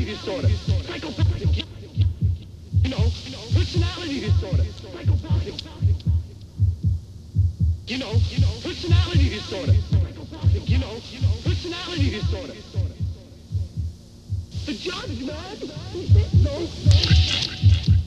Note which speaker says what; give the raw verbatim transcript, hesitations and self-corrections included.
Speaker 1: disorder, psychopathic, you know, personality disorder, psychopathic, you know, you know, personality disorder, psychopathic, you know, personality disorder. The judge, man, he thinks so.